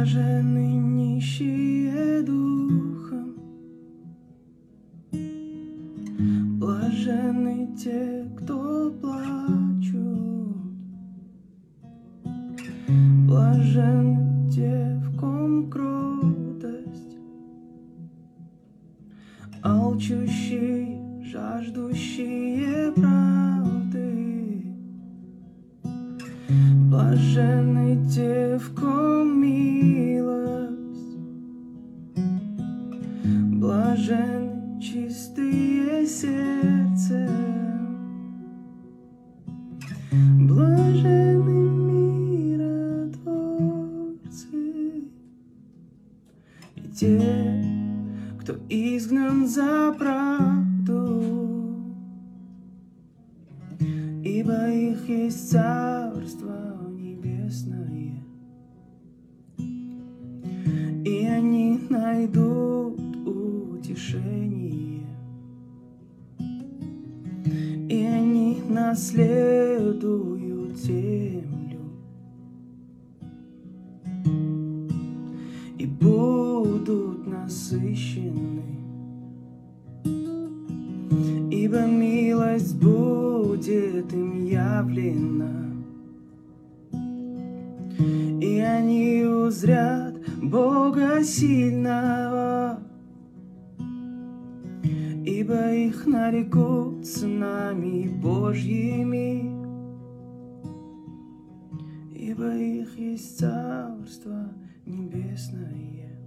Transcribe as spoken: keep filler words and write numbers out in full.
Блаженны нищие духом, блаженны те, кто плачут, блаженны те, в ком кротость, алчущие, жаждущие правды. Блаженны те, в ком милость, блаженны чистые сердцем, блаженны миротворцы и те, кто изгнан за правду, ибо их есть Царство Небесное, и они найдут утешение, и они наследуют землю и будут насыщены, ибо милость будет им явлена, и они узрят Бога сильного, ибо их нарекут сынами Божьими, ибо их есть Царство Небесное.